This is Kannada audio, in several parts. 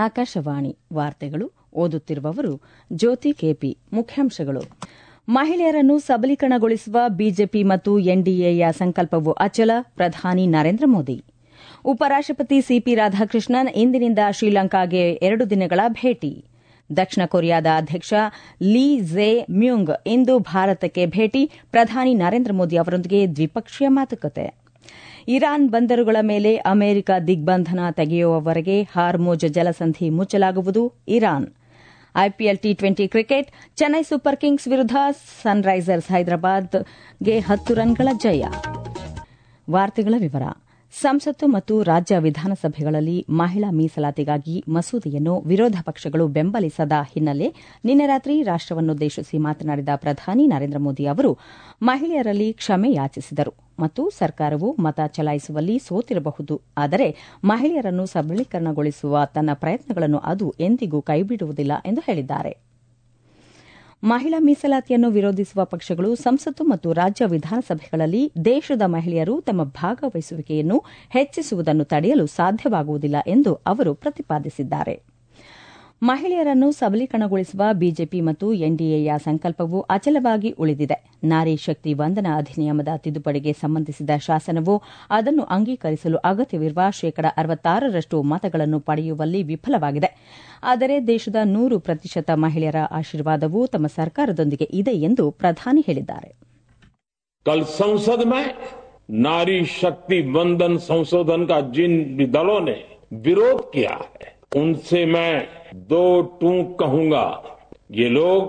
ಆಕಾಶವಾಣಿ ವಾರ್ತೆಗಳು ಓದುತ್ತಿರುವವರು ಜ್ಯೋತಿ ಕೆಪಿ. ಮುಖ್ಯಾಂಶಗಳು: ಮಹಿಳೆಯರನ್ನು ಸಬಲೀಕರಣಗೊಳಿಸುವ ಬಿಜೆಪಿ ಮತ್ತು ಎನ್ಡಿಎಯ ಸಂಕಲ್ಪವು ಅಚಲ, ಪ್ರಧಾನಿ ನರೇಂದ್ರ ಮೋದಿ. ಉಪರಾಷ್ಟಪತಿ ಸಿಪಿ ರಾಧಾಕೃಷ್ಣನ್ ಇಂದಿನಿಂದ ಶ್ರೀಲಂಕಾಗೆ 2 ದಿನಗಳ ಭೇಟಿ. ದಕ್ಷಿಣ ಕೊರಿಯಾದ ಅಧ್ಯಕ್ಷ ಲೀ ಝೆ ಮ್ಯೂಂಗ್ ಇಂದು ಭಾರತಕ್ಕೆ ಭೇಟಿ, ಪ್ರಧಾನಿ ನರೇಂದ್ರ ಮೋದಿ ಅವರೊಂದಿಗೆ ದ್ವಿಪಕ್ಷೀಯ ಮಾತುಕತೆ. ಇರಾನ್ ಬಂದರುಗಳ ಮೇಲೆ ಅಮೆರಿಕ ದಿಗ್ಬಂಧನ ತೆಗೆಯುವವರೆಗೆ ಹಾರ್ಮುಜ್ ಜಲಸಂಧಿ ಮುಚ್ಚಲಾಗುವುದು ಇರಾನ್. ಐಪಿಎಲ್ ಟಿ20 ಕ್ರಿಕೆಟ್, ಚೆನ್ನೈ ಸೂಪರ್ ಕಿಂಗ್ಸ್ ವಿರುದ್ಧ ಸನ್ರೈಸರ್ಸ್ ಹೈದರಾಬಾದ್ಗೆ 10 ರನ್ಗಳ ಜಯ. ವಾರ್ತೆಗಳ ವಿವರ. ಸಂಸತ್ತು ಮತ್ತು ರಾಜ್ಯ ವಿಧಾನಸಭೆಗಳಲ್ಲಿ ಮಹಿಳಾ ಮೀಸಲಾತಿಗಾಗಿ ಮಸೂದೆಯನ್ನು ವಿರೋಧ ಪಕ್ಷಗಳು ಬೆಂಬಲಿಸದ ಹಿನ್ನೆಲೆ ನಿನ್ನೆ ರಾತ್ರಿ ರಾಷ್ಟವನ್ನುದ್ದೇಶಿಸಿ ಮಾತನಾಡಿದ ಪ್ರಧಾನಿ ನರೇಂದ್ರ ಮೋದಿ ಅವರು ಮಹಿಳೆಯರಲ್ಲಿ ಕ್ಷಮೆ ಯಾಚಿಸಿದರು ಮತ್ತು ಸರ್ಕಾರವು ಮತ ಚಲಾಯಿಸುವಲ್ಲಿ ಸೋತಿರಬಹುದು, ಆದರೆ ಮಹಿಳೆಯರನ್ನು ಸಬಲೀಕರಣಗೊಳಿಸುವ ತನ್ನ ಪ್ರಯತ್ನಗಳನ್ನು ಅದು ಎಂದಿಗೂ ಕೈಬಿಡುವುದಿಲ್ಲ ಎಂದು ಹೇಳಿದ್ದಾರೆ. ಮಹಿಳಾ ಮೀಸಲಾತಿಯನ್ನು ವಿರೋಧಿಸುವ ಪಕ್ಷಗಳು ಸಂಸತ್ತು ಮತ್ತು ರಾಜ್ಯ ವಿಧಾನಸಭೆಗಳಲ್ಲಿ ದೇಶದ ಮಹಿಳೆಯರು ತಮ್ಮ ಭಾಗವಹಿಸುವಿಕೆಯನ್ನು ಹೆಚ್ಚಿಸುವುದನ್ನು ತಡೆಯಲು ಸಾಧ್ಯವಾಗುವುದಿಲ್ಲ ಎಂದು ಅವರು ಪ್ರತಿಪಾದಿಸಿದ್ದಾರೆ. ಮಹಿಳೆಯರನ್ನು ಸಬಲೀಕರಣಗೊಳಿಸುವ ಬಿಜೆಪಿ ಮತ್ತು ಎನ್ಡಿಎಯ ಸಂಕಲ್ಪವು ಅಚಲವಾಗಿ ಉಳಿದಿದೆ. ನಾರಿ ಶಕ್ತಿ ವಂದನಾ ಅಧಿನಿಯಮದ ತಿದ್ದುಪಡಿಗೆ ಸಂಬಂಧಿಸಿದ ಶಾಸನವು ಅದನ್ನು ಅಂಗೀಕರಿಸಲು ಅಗತ್ಯವಿರುವ 66% ಮತಗಳನ್ನು ಪಡೆಯುವಲ್ಲಿ ವಿಫಲವಾಗಿದೆ. ಆದರೆ ದೇಶದ 100% ಮಹಿಳೆಯರ ಆಶೀರ್ವಾದವು ತಮ್ಮ ಸರ್ಕಾರದೊಂದಿಗೆ ಇದೆ ಎಂದು ಪ್ರಧಾನಿ ಹೇಳಿದ್ದಾರೆ. कल संसद में नारी शक्ति वंदन संशोधन का जिन दलों ने विरोध किया है, उनसे मैं 2 टूक कहूंगा. ये लोग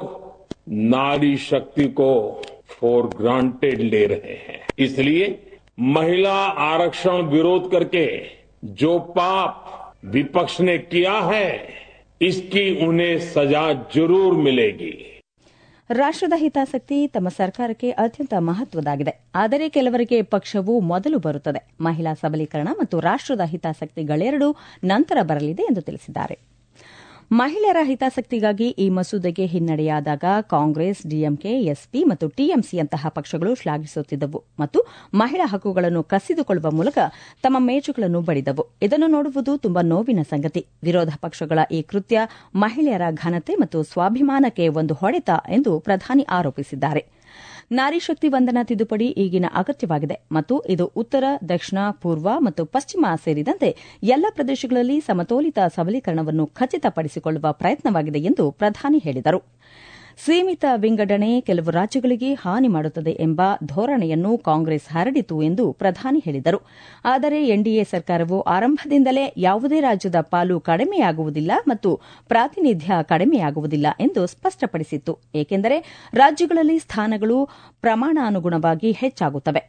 नारी शक्ति को फॉर ग्रांटेड ले रहे हैं. इसलिए महिला आरक्षण विरोध करके जो पाप विपक्ष ने किया है, इसकी उन्हें सजा जरूर मिलेगी. ರಾಷ್ಟದ ಹಿತಾಸಕ್ತಿ ತಮ್ಮ ಸರ್ಕಾರಕ್ಕೆ ಅತ್ಯಂತ ಮಹತ್ವದಾಗಿದೆ, ಆದರೆ ಕೆಲವರಿಗೆ ಪಕ್ಷವು ಮೊದಲು ಬರುತ್ತದೆ. ಮಹಿಳಾ ಸಬಲೀಕರಣ ಮತ್ತು ರಾಷ್ಟದ ಹಿತಾಸಕ್ತಿಗಳೆರಡೂ ನಂತರ ಬರಲಿದೆ ಎಂದು ತಿಳಿಸಿದ್ದಾರೆ. ಮಹಿಳೆಯರ ಹಿತಾಸಕ್ತಿಗಾಗಿ ಈ ಮಸೂದೆಗೆ ಹಿನ್ನಡೆಯಾದಾಗ ಕಾಂಗ್ರೆಸ್, ಡಿಎಂಕೆ, ಎಸ್ಪಿ ಮತ್ತು ಟಿಎಂಸಿಯಂತಹ ಪಕ್ಷಗಳು ಶ್ಲಾಘಿಸುತ್ತಿದ್ದವು ಮತ್ತು ಮಹಿಳಾ ಹಕ್ಕುಗಳನ್ನು ಕಸಿದುಕೊಳ್ಳುವ ಮೂಲಕ ತಮ್ಮ ಮೇಜುಗಳನ್ನು ಬಡಿದವು. ಇದನ್ನು ನೋಡುವುದು ತುಂಬಾ ನೋವಿನ ಸಂಗತಿ. ವಿರೋಧ ಪಕ್ಷಗಳ ಈ ಕೃತ್ಯ ಮಹಿಳೆಯರ ಘನತೆ ಮತ್ತು ಸ್ವಾಭಿಮಾನಕ್ಕೆ ಒಂದು ಹೊಡೆತ ಎಂದು ಪ್ರಧಾನಿ ಆರೋಪಿಸಿದ್ದಾರೆ. ನಾರಿ ಶಕ್ತಿ ವಂದನಾ ತಿದ್ದುಪಡಿ ಈಗಿನ ಅಗತ್ಯವಾಗಿದೆ ಮತ್ತು ಇದು ಉತ್ತರ, ದಕ್ಷಿಣ, ಪೂರ್ವ ಮತ್ತು ಪಶ್ಚಿಮ ಸೇರಿದಂತೆ ಎಲ್ಲ ಪ್ರದೇಶಗಳಲ್ಲಿ ಸಮತೋಲಿತ ಸಬಲೀಕರಣವನ್ನು ಖಚಿತಪಡಿಸಿಕೊಳ್ಳುವ ಪ್ರಯತ್ನವಾಗಿದೆ ಎಂದು ಪ್ರಧಾನಿ ಹೇಳಿದರು. ಸೀಮಿತ ವಿಂಗಡಣೆ ಕೆಲವು ರಾಜ್ಯಗಳಿಗೆ ಹಾನಿ ಮಾಡುತ್ತದೆ ಎಂಬ ಧೋರಣೆಯನ್ನು ಕಾಂಗ್ರೆಸ್ ಹರಡಿತು ಎಂದು ಪ್ರಧಾನಿ ಹೇಳಿದರು. ಆದರೆ ಎನ್ಡಿಎ ಸರ್ಕಾರವು ಆರಂಭದಿಂದಲೇ ಯಾವುದೇ ರಾಜ್ಯದ ಪಾಲು ಕಡಿಮೆಯಾಗುವುದಿಲ್ಲ ಮತ್ತು ಪ್ರಾತಿನಿಧ್ಯ ಕಡಿಮೆಯಾಗುವುದಿಲ್ಲ ಎಂದು ಸ್ಪಷ್ಟಪಡಿಸಿತ್ತು, ಏಕೆಂದರೆ ರಾಜ್ಯಗಳಲ್ಲಿ ಸ್ಥಾನಗಳು ಪ್ರಮಾಣಾನುಗುಣವಾಗಿ ಹೆಚ್ಚಾಗುತ್ತವೆ.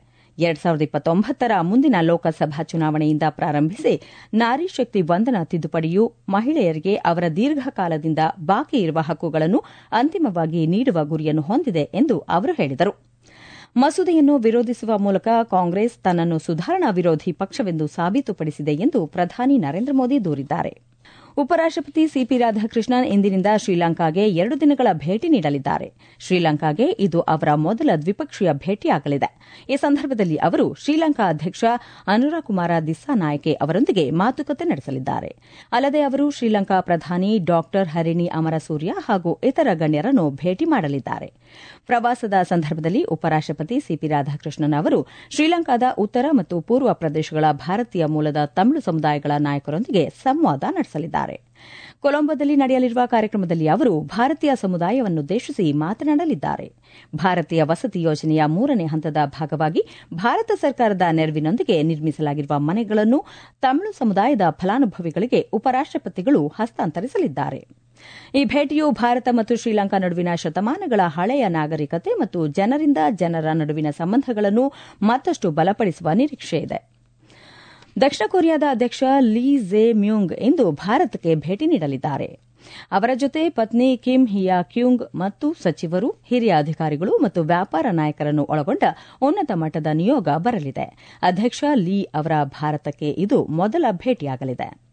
2029ರ ಮುಂದಿನ ಲೋಕಸಭಾ ಚುನಾವಣೆಯಿಂದ ಪ್ರಾರಂಭಿಸಿ ನಾರಿ ಶಕ್ತಿ ವಂದನಾ ತಿದ್ದುಪಡಿಯು ಮಹಿಳೆಯರಿಗೆ ಅವರ ದೀರ್ಘಕಾಲದಿಂದ ಬಾಕಿ ಇರುವ ಹಕ್ಕುಗಳನ್ನು ಅಂತಿಮವಾಗಿ ನೀಡುವ ಗುರಿಯನ್ನು ಹೊಂದಿದೆ ಎಂದು ಅವರು ಹೇಳಿದರು. ಮಸೂದೆಯನ್ನು ವಿರೋಧಿಸುವ ಮೂಲಕ ಕಾಂಗ್ರೆಸ್ ತನ್ನನ್ನು ಸುಧಾರಣಾ ವಿರೋಧಿ ಪಕ್ಷವೆಂದು ಸಾಬೀತುಪಡಿಸಿದೆ ಎಂದು ಪ್ರಧಾನಿ ನರೇಂದ್ರ ಮೋದಿ ದೂರಿದ್ದಾರೆ. ಉಪರಾಷ್ಟಪತಿ ಸಿಪಿ ರಾಧಾಕೃಷ್ಣನ್ ಇಂದಿನಿಂದ ಶ್ರೀಲಂಕಾಗೆ 2 ದಿನಗಳ ಭೇಟಿ ನೀಡಲಿದ್ದಾರೆ. ಶ್ರೀಲಂಕಾಗೆ ಇದು ಅವರ ಮೊದಲ ದ್ವಿಪಕ್ಷೀಯ ಭೇಟಿಯಾಗಲಿದೆ. ಈ ಸಂದರ್ಭದಲ್ಲಿ ಅವರು ಶ್ರೀಲಂಕಾ ಅಧ್ಯಕ್ಷ ಅನುರಕುಮಾರ ದಿಸ್ಸಾನಾಯಕೆ ಅವರೊಂದಿಗೆ ಮಾತುಕತೆ ನಡೆಸಲಿದ್ದಾರೆ. ಅಲ್ಲದೆ ಅವರು ಶ್ರೀಲಂಕಾ ಪ್ರಧಾನಿ ಡಾ ಹರಿಣಿ ಅಮರಸೂರ್ಯ ಹಾಗೂ ಇತರ ಗಣ್ಯರನ್ನು ಭೇಟಿ ಮಾಡಲಿದ್ದಾರೆ. ಪ್ರವಾಸದ ಸಂದರ್ಭದಲ್ಲಿ ಉಪರಾಷ್ಟಪತಿ ಸಿಪಿ ರಾಧಾಕೃಷ್ಣನ್ ಅವರು ಶ್ರೀಲಂಕಾದ ಉತ್ತರ ಮತ್ತು ಪೂರ್ವ ಪ್ರದೇಶಗಳ ಭಾರತೀಯ ಮೂಲದ ತಮಿಳು ಸಮುದಾಯಗಳ ನಾಯಕರೊಂದಿಗೆ ಸಂವಾದ ನಡೆಸಲಿದ್ದಾರೆ. ಕೊಲಂಬೋದಲ್ಲಿ ನಡೆಯಲಿರುವ ಕಾರ್ಯಕ್ರಮದಲ್ಲಿ ಅವರು ಭಾರತೀಯ ಸಮುದಾಯವನ್ನುದ್ದೇಶಿಸಿ ಮಾತನಾಡಲಿದ್ದಾರೆ. ಭಾರತೀಯ ವಸತಿ ಯೋಜನೆಯ 3ನೇ ಹಂತದ ಭಾಗವಾಗಿ ಭಾರತ ಸರ್ಕಾರದ ನೆರವಿನೊಂದಿಗೆ ನಿರ್ಮಿಸಲಾಗಿರುವ ಮನೆಗಳನ್ನು ತಮಿಳು ಸಮುದಾಯದ ಫಲಾನುಭವಿಗಳಿಗೆ ಉಪರಾಷ್ಟಪತಿಗಳು ಹಸ್ತಾಂತರಿಸಲಿದ್ದಾರೆ. ಈ ಭೇಟಿಯು ಭಾರತ ಮತ್ತು ಶ್ರೀಲಂಕಾ ನಡುವಿನ ಶತಮಾನಗಳ ಹಳೆಯ ನಾಗರಿಕತೆ ಮತ್ತು ಜನರಿಂದ ಜನರ ನಡುವಿನ ಸಂಬಂಧಗಳನ್ನು ಮತ್ತಷ್ಟು ಬಲಪಡಿಸುವ ನಿರೀಕ್ಷೆಯಿದೆ. ದಕ್ಷಿಣ ಕೊರಿಯಾದ ಅಧ್ಯಕ್ಷ ಲೀ ಝೆ ಮ್ಯೂಂಗ್ ಇಂದು ಭಾರತಕ್ಕೆ ಭೇಟಿ ನೀಡಲಿದ್ದಾರೆ. ಅವರ ಜೊತೆ ಪತ್ನಿ ಕಿಮ್ ಹಿಯಾ ಕ್ಯೂಂಗ್ ಮತ್ತು ಸಚಿವರು, ಹಿರಿಯ ಅಧಿಕಾರಿಗಳು ಮತ್ತು ವ್ಯಾಪಾರ ನಾಯಕರನ್ನು ಒಳಗೊಂಡ ಉನ್ನತ ಮಟ್ಟದ ನಿಯೋಗ ಬರಲಿದೆ. ಅಧ್ಯಕ್ಷ ಲೀ ಅವರ ಭಾರತಕ್ಕೆ ಇದು ಮೊದಲ ಭೇಟಿಯಾಗಲಿದೆ.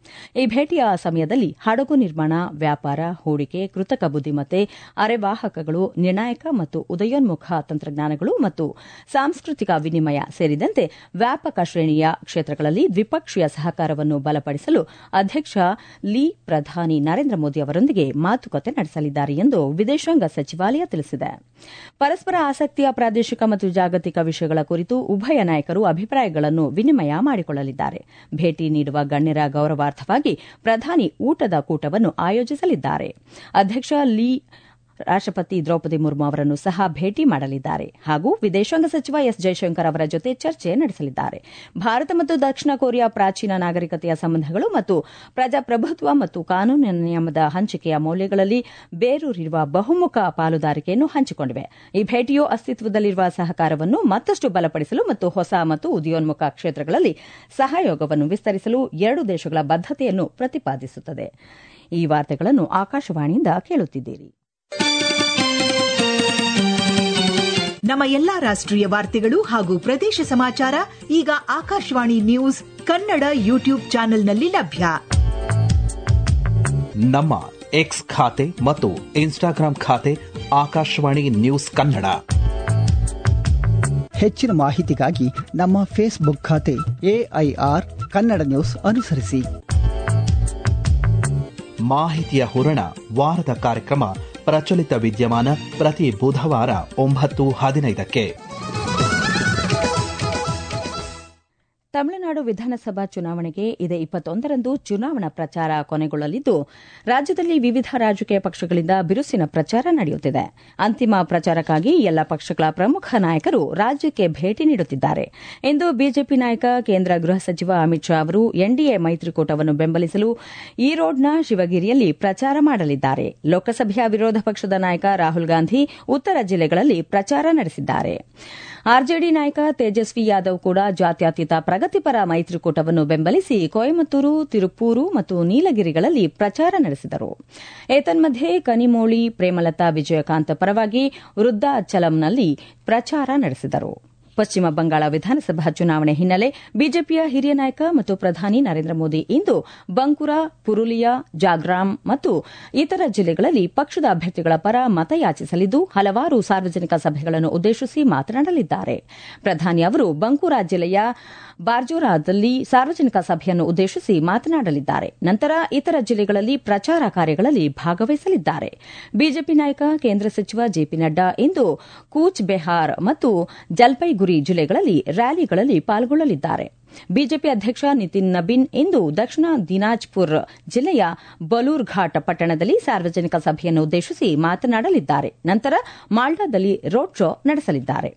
ಈ ಭೇಟಿಯ ಸಮಯದಲ್ಲಿ ಹಡಗು ನಿರ್ಮಾಣ, ವ್ಯಾಪಾರ, ಹೂಡಿಕೆ, ಕೃತಕ ಬುದ್ದಿಮತ್ತೆ, ಅರೆವಾಹಕಗಳು, ನಿರ್ಣಾಯಕ ಮತ್ತು ಉದಯೋನ್ಮುಖ ತಂತ್ರಜ್ಞಾನಗಳು ಮತ್ತು ಸಾಂಸ್ಕೃತಿಕ ವಿನಿಮಯ ಸೇರಿದಂತೆ ವ್ಯಾಪಕ ಶ್ರೇಣಿಯ ಕ್ಷೇತ್ರಗಳಲ್ಲಿ ದ್ವಿಪಕ್ಷೀಯ ಸಹಕಾರವನ್ನು ಬಲಪಡಿಸಲು ಅಧ್ಯಕ್ಷ ಲೀ ಪ್ರಧಾನಿ ನರೇಂದ್ರ ಮೋದಿ ಅವರೊಂದಿಗೆ ಮಾತುಕತೆ ನಡೆಸಲಿದ್ದಾರೆ ಎಂದು ವಿದೇಶಾಂಗ ಸಚಿವಾಲಯ ತಿಳಿಸಿದೆ. ಪರಸ್ಪರ ಆಸಕ್ತಿಯ ಪ್ರಾದೇಶಿಕ ಮತ್ತು ಜಾಗತಿಕ ವಿಷಯಗಳ ಕುರಿತು ಉಭಯ ನಾಯಕರು ಅಭಿಪ್ರಾಯಗಳನ್ನು ವಿನಿಮಯ ಮಾಡಿಕೊಳ್ಳಲಿದ್ದಾರೆ. ಭೇಟಿ ನೀಡುವ ಗಣ್ಯರ ಗೌರವಾರ್ಥವಾಗಿ ಪ್ರಧಾನಿ ಊಟದ ಕೂಟವನ್ನು ಆಯೋಜಿಸಲಿದ್ದಾರೆ. ಅಧ್ಯಕ್ಷ ಲೀ ರಾಷ್ಟ್ರಪತಿ ದ್ರೌಪದಿ ಮುರ್ಮು ಅವರನ್ನು ಸಹ ಭೇಟಿ ಮಾಡಲಿದ್ದಾರೆ ಹಾಗೂ ವಿದೇಶಾಂಗ ಸಚಿವ ಎಸ್ ಜೈಶಂಕರ್ ಅವರ ಜೊತೆ ಚರ್ಚೆ ನಡೆಸಲಿದ್ದಾರೆ. ಭಾರತ ಮತ್ತು ದಕ್ಷಿಣ ಕೊರಿಯಾ ಪ್ರಾಚೀನ ನಾಗರಿಕತೆಯ ಸಂಬಂಧಗಳು ಮತ್ತು ಪ್ರಜಾಪ್ರಭುತ್ವ ಮತ್ತು ಕಾನೂನಿನ ನಿಯಮದ ಹಂಚಿಕೆಯ ಮೌಲ್ಯಗಳಲ್ಲಿ ಬೇರೂರಿರುವ ಬಹುಮುಖ ಪಾಲುದಾರಿಕೆಯನ್ನು ಹಂಚಿಕೊಂಡಿವೆ. ಈ ಭೇಟಿಯು ಅಸ್ತಿತ್ವದಲ್ಲಿರುವ ಸಹಕಾರವನ್ನು ಮತ್ತಷ್ಟು ಬಲಪಡಿಸಲು ಮತ್ತು ಹೊಸ ಮತ್ತು ಉದಯೋನ್ಮುಖ ಕ್ಷೇತ್ರಗಳಲ್ಲಿ ಸಹಯೋಗವನ್ನು ವಿಸ್ತರಿಸಲು ಎರಡು ದೇಶಗಳ ಬದ್ಧತೆಯನ್ನು ಪ್ರತಿಪಾದಿಸುತ್ತದೆ. ಈ ವಾರ್ತೆಗಳನ್ನು ಆಕಾಶವಾಣಿಯಿಂದ ಕೇಳುತ್ತಿದ್ದೀರಿ. ನಮ್ಮ ಎಲ್ಲಾ ರಾಷ್ಟ್ರೀಯ ವಾರ್ತೆಗಳು ಹಾಗೂ ಪ್ರದೇಶ ಸಮಾಚಾರ ಈಗ ಆಕಾಶವಾಣಿ ನ್ಯೂಸ್ ಕನ್ನಡ ಯೂಟ್ಯೂಬ್ ಚಾನೆಲ್ನಲ್ಲಿ ಲಭ್ಯ. ನಮ್ಮ ಎಕ್ಸ್ ಖಾತೆ ಮತ್ತು ಇನ್ಸ್ಟಾಗ್ರಾಂ ಖಾತೆ ಆಕಾಶವಾಣಿ ನ್ಯೂಸ್ ಕನ್ನಡ. ಹೆಚ್ಚಿನ ಮಾಹಿತಿಗಾಗಿ ನಮ್ಮ ಫೇಸ್ಬುಕ್ ಖಾತೆ AIR ಕನ್ನಡ ನ್ಯೂಸ್ ಅನುಸರಿಸಿ. ಮಾಹಿತಿಯ ಹೂರಣ ವಾರದ ಕಾರ್ಯಕ್ರಮ ಪ್ರಚಲಿತ ವಿದ್ಯಮಾನ ಪ್ರತಿ ಬುಧವಾರ 9:15ಕ್ಕೆ. ತಮಿಳುನಾಡು ವಿಧಾನಸಭಾ ಚುನಾವಣೆಗೆ ಇದೇ 21ರಂದು ಚುನಾವಣಾ ಪ್ರಚಾರ ಕೊನೆಗೊಳ್ಳಲಿದ್ದು, ರಾಜ್ಯದಲ್ಲಿ ವಿವಿಧ ರಾಜಕೀಯ ಪಕ್ಷಗಳಿಂದ ಬಿರುಸಿನ ಪ್ರಚಾರ ನಡೆಯುತ್ತಿದೆ. ಅಂತಿಮ ಪ್ರಚಾರಕ್ಕಾಗಿ ಎಲ್ಲ ಪಕ್ಷಗಳ ಪ್ರಮುಖ ನಾಯಕರು ರಾಜ್ಯಕ್ಕೆ ಭೇಟಿ ನೀಡುತ್ತಿದ್ದಾರೆ. ಇಂದು ಬಿಜೆಪಿ ನಾಯಕ ಕೇಂದ್ರ ಗೃಹ ಸಚಿವ ಅಮಿತ್ ಶಾ ಅವರು ಎನ್ಡಿಎ ಮೈತ್ರಿಕೂಟವನ್ನು ಬೆಂಬಲಿಸಲು ಈರೋಡ್ನ ಶಿವಗಿರಿಯಲ್ಲಿ ಪ್ರಚಾರ ಮಾಡಲಿದ್ದಾರೆ. ಲೋಕಸಭೆಯ ವಿರೋಧ ಪಕ್ಷದ ನಾಯಕ ರಾಹುಲ್ ಗಾಂಧಿ ಉತ್ತರ ಜಿಲ್ಲೆಗಳಲ್ಲಿ ಪ್ರಚಾರ ನಡೆಸಿದ್ದಾರೆ. ಆರ್ಜೆಡಿ ನಾಯಕ ತೇಜಸ್ವಿ ಯಾದವ್ ಕೂಡ ಜಾತ್ಯತೀತ ಪ್ರಗತಿಪರ ಮೈತ್ರಿಕೂಟವನ್ನು ಬೆಂಬಲಿಸಿ ಕೊಯಮತ್ತೂರು, ತಿರುಪೂರು ಮತ್ತು ನೀಲಗಿರಿಗಳಲ್ಲಿ ಪ್ರಚಾರ ನಡೆಸಿದರು. ಏತನ್ಮಧ್ಯೆ ಕನಿಮೋಳಿ ಪ್ರೇಮಲತಾ ವಿಜಯಕಾಂತ್ ಪರವಾಗಿ ವೃದ್ಧಾಚಲಂನಲ್ಲಿ ಪ್ರಚಾರ ನಡೆಸಿದರು. ಪಶ್ಚಿಮ ಬಂಗಾಳ ವಿಧಾನಸಭಾ ಚುನಾವಣೆ ಹಿನ್ನೆಲೆ ಬಿಜೆಪಿಯ ಹಿರಿಯ ನಾಯಕ ಮತ್ತು ಪ್ರಧಾನಿ ನರೇಂದ್ರ ಮೋದಿ ಇಂದು ಬಂಕುರಾ, ಪುರುಲಿಯಾ, ಜಾಗ್ರಾಮ್ ಮತ್ತು ಇತರ ಜಿಲ್ಲೆಗಳಲ್ಲಿ ಪಕ್ಷದ ಅಭ್ಯರ್ಥಿಗಳ ಪರ ಮತಯಾಚಿಸಲಿದ್ದು ಹಲವಾರು ಸಾರ್ವಜನಿಕ ಸಭೆಗಳನ್ನು ಉದ್ದೇಶಿಸಿ ಮಾತನಾಡಲಿದ್ದಾರೆ. ಪ್ರಧಾನಿ ಅವರು ಬಂಕುರಾ ಜಿಲ್ಲೆಯ ಬಾರ್ಜೋರಾದಲ್ಲಿ ಸಾರ್ವಜನಿಕ ಸಭೆಯನ್ನು ಉದ್ದೇಶಿಸಿ ಮಾತನಾಡಲಿದ್ದಾರೆ. ನಂತರ ಇತರ ಜಿಲ್ಲೆಗಳಲ್ಲಿ ಪ್ರಚಾರ ಕಾರ್ಯಗಳಲ್ಲಿ ಭಾಗವಹಿಸಲಿದ್ದಾರೆ. ಬಿಜೆಪಿ ನಾಯಕ ಕೇಂದ್ರ ಸಚಿವ ಜೆಪಿ ನಡ್ಡಾ ಇಂದು ಕೂಚ್ ಬೆಹಾರ್ ಮತ್ತು ಜಲ್ಪೈಗುರಿ ಜಿಲ್ಲೆಗಳಲ್ಲಿ ರ್ಯಾಲಿಗಳಲ್ಲಿ ಪಾಲ್ಗೊಳ್ಳಲಿದ್ದಾರೆ. ಬಿಜೆಪಿ ಅಧ್ಯಕ್ಷ ನಿತಿನ್ ನಬೀನ್ ಇಂದು ದಕ್ಷಿಣ ದಿನಾಜ್ಪುರ್ ಜಿಲ್ಲೆಯ ಬಲೂರ್ಘಾಟ್ ಪಟ್ಟಣದಲ್ಲಿ ಸಾರ್ವಜನಿಕ ಸಭೆಯನ್ನು ಉದ್ದೇಶಿಸಿ ಮಾತನಾಡಲಿದ್ದಾರೆ. ನಂತರ ಮಾಲ್ಡಾದಲ್ಲಿ ರೋಡ್ ಶೋ ನಡೆಸಲಿದ್ದಾರೆ.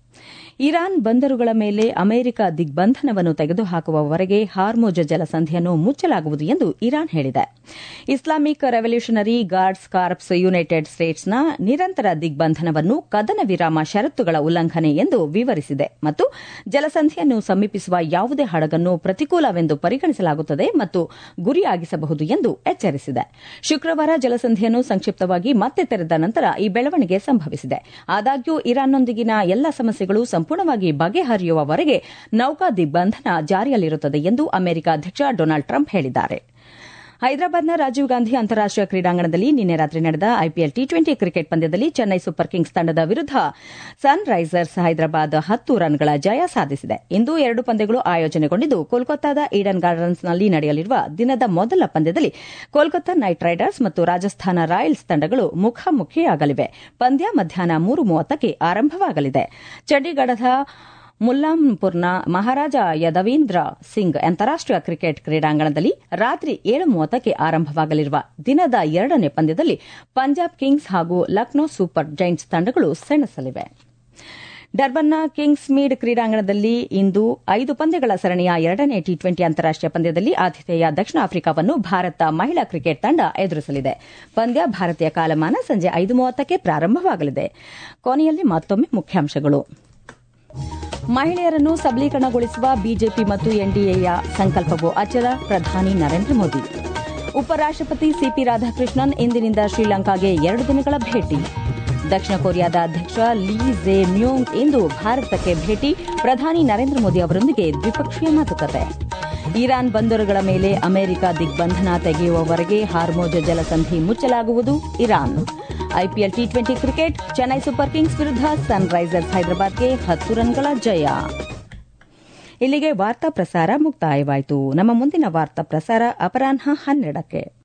ಇರಾನ್ ಬಂದರುಗಳ ಮೇಲೆ ಅಮೆರಿಕ ದಿಗ್ಬಂಧನವನ್ನು ತೆಗೆದುಹಾಕುವವರೆಗೆ ಹಾರ್ಮುಜ್ ಜಲಸಂಧಿಯನ್ನು ಮುಚ್ಚಲಾಗುವುದು ಎಂದು ಇರಾನ್ ಹೇಳಿದೆ. Islamic revolutionary guards corps United ಸ್ಟೇಟ್ಸ್ನ ನಿರಂತರ ದಿಗ್ಬಂಧನವನ್ನು ಕದನ ವಿರಾಮ ಷರತ್ತುಗಳ ಉಲ್ಲಂಘನೆ ಎಂದು ವಿವರಿಸಿದೆ ಮತ್ತು ಜಲಸಂಧಿಯನ್ನು ಸಮೀಪಿಸುವ ಯಾವುದೇ ಹಡಗನ್ನು ಪ್ರತಿಕೂಲವೆಂದು ಪರಿಗಣಿಸಲಾಗುತ್ತದೆ ಮತ್ತು ಗುರಿಯಾಗಿಸಬಹುದು ಎಂದು ಎಚ್ಚರಿಸಿದೆ. ಶುಕ್ರವಾರ ಜಲಸಂಧಿಯನ್ನು ಸಂಕ್ಷಿಪ್ತವಾಗಿ ಮತ್ತೆ ತೆರೆದ ನಂತರ ಈ ಬೆಳವಣಿಗೆ ಸಂಭವಿಸಿದೆ. ಆದಾಗ್ಯೂ ಇರಾನ್ನೊಂದಿಗಿನ ಎಲ್ಲ ಸಮಸ್ಯೆಗಳು ಸಂಪೂರ್ಣವಾಗಿ ಬಗೆಹರಿಯುವವರೆಗೆ ನೌಕಾ ದಿಗ್ಬಂಧನ ಜಾರಿಯಲ್ಲಿರುತ್ತದೆ ಎಂದು ಅಮೆರಿಕ ಅಧ್ಯಕ್ಷ ಡೊನಾಲ್ಡ್ ಟ್ರಂಪ್ ಹೇಳಿದ್ದಾರೆ. ಹೈದರಾಬಾದ್ನ ರಾಜೀವ್ ಗಾಂಧಿ ಅಂತಾರಾಷ್ಟೀಯ ಕ್ರೀಡಾಂಗಣದಲ್ಲಿ ನಿನ್ನೆ ರಾತ್ರಿ ನಡೆದ ಐಪಿಎಲ್ ಟಿ20 ಕ್ರಿಕೆಟ್ ಪಂದ್ಯದಲ್ಲಿ ಚೆನ್ನೈ ಸೂಪರ್ ಕಿಂಗ್ಸ್ ತಂಡದ ವಿರುದ್ಧ ಸನ್ ರೈಸರ್ಸ್ ಹೈದರಾಬಾದ್ 10 ರನ್ಗಳ ಜಯ ಸಾಧಿಸಿದೆ. ಇಂದು 2 ಪಂದ್ಯಗಳು ಆಯೋಜನೆಗೊಂಡಿದ್ದು, ಕೋಲ್ಕತ್ತಾದ ಈಡನ್ ಗಾರ್ಡನ್ಸ್ನಲ್ಲಿ ನಡೆಯಲಿರುವ ದಿನದ ಮೊದಲ ಪಂದ್ಯದಲ್ಲಿ ಕೋಲ್ಕತ್ತಾ ನೈಟ್ ರೈಡರ್ಸ್ ಮತ್ತು ರಾಜಸ್ಥಾನ ರಾಯಲ್ಸ್ ತಂಡಗಳು ಮುಖಾಮುಖಿಯಾಗಲಿವೆ. ಪಂದ್ಯ ಮಧ್ಯಾಹ್ನ 3:30ಕ್ಕೆ ಆರಂಭವಾಗಲಿದೆ. ಚಂಡೀಗಢದ ಮುಲ್ಲಾಂಪುರ್ನ ಮಹಾರಾಜ ಯದವೀಂದ್ರ ಸಿಂಗ್ ಅಂತಾರಾಷ್ಟೀಯ ಕ್ರಿಕೆಟ್ ಕ್ರೀಡಾಂಗಣದಲ್ಲಿ ರಾತ್ರಿ 7:30ಕ್ಕೆ ಆರಂಭವಾಗಲಿರುವ ದಿನದ 2ನೇ ಪಂದ್ಯದಲ್ಲಿ ಪಂಜಾಬ್ ಕಿಂಗ್ಸ್ ಹಾಗೂ ಲಕ್ನೋ ಸೂಪರ್ ಜೈಂಟ್ಸ್ ತಂಡಗಳು ಸೆಣಸಲಿವೆ. ಡರ್ಬನ್ನ ಕಿಂಗ್ಸ್ ಮೀಡ್ ಕ್ರೀಡಾಂಗಣದಲ್ಲಿ ಇಂದು 5 ಪಂದ್ಯಗಳ ಸರಣಿಯ 2ನೇ ಟಿ20 ಅಂತಾರಾಷ್ಟೀಯ ಪಂದ್ಯದಲ್ಲಿ ಆತಿಥೇಯ ದಕ್ಷಿಣ ಆಫ್ರಿಕಾವನ್ನು ಭಾರತ ಮಹಿಳಾ ಕ್ರಿಕೆಟ್ ತಂಡ ಎದುರಿಸಲಿದೆ. ಪಂದ್ಯ ಭಾರತೀಯ ಕಾಲಮಾನ ಸಂಜೆ 5:30ಕ್ಕೆ ಪ್ರಾರಂಭವಾಗಲಿದೆ. ಕೊನೆಯಲ್ಲಿ ಮತ್ತೊಮ್ಮೆ ಮುಖ್ಯಾಂಶಗಳು. ಮಹಿಳೆಯರನ್ನು ಸಬಲೀಕರಣಗೊಳಿಸುವ ಬಿಜೆಪಿ ಮತ್ತು ಎನ್ಡಿಎಯ ಸಂಕಲ್ಪವು ಅಚಲ, ಪ್ರಧಾನಿ ನರೇಂದ್ರ ಮೋದಿ. ಉಪರಾಷ್ಟಪತಿ ಸಿಪಿ ರಾಧಾಕೃಷ್ಣನ್ ಇಂದಿನಿಂದ ಶ್ರೀಲಂಕಾಗೆ 2 ದಿನಗಳ ಭೇಟಿ. ದಕ್ಷಿಣ ಕೊರಿಯಾದ ಅಧ್ಯಕ್ಷ ಲೀ ಜೆ ಮ್ಯೂಂಗ್ ಇಂದು ಭಾರತಕ್ಕೆ ಭೇಟಿ, ಪ್ರಧಾನಿ ನರೇಂದ್ರ ಮೋದಿ ಅವರೊಂದಿಗೆ ದ್ವಿಪಕ್ಷೀಯ ಮಾತುಕತೆ. ಇರಾನ್ ಬಂದರುಗಳ ಮೇಲೆ ಅಮೆರಿಕ ದಿಗ್ಬಂಧನ ತೆಗೆಯುವವರೆಗೆ ಹಾರ್ಮೋಜ ಜಲಸಂಧಿ ಮುಚ್ಚಲಾಗುವುದು ಇರಾನ್. ಐಪಿಎಲ್ ಟಿ20 ಕ್ರಿಕೆಟ್ ಚೆನ್ನೈ ಸೂಪರ್ ಕಿಂಗ್ಸ್ ವಿರುದ್ಧ ಸನ್ರೈಸರ್ಸ್ ಹೈದರಾಬಾದ್ಗೆ 10 ರನ್ಗಳ ಜಯ. ಇಲ್ಲಿಗೆ ವಾರ್ತಾ ಪ್ರಸಾರ ಮುಕ್ತಾಯವಾಯಿತು. ನಮ್ಮ ಮುಂದಿನ ವಾರ್ತಾ ಪ್ರಸಾರ ಅಪರಾಹ್ನ 12ಕ್ಕೆ.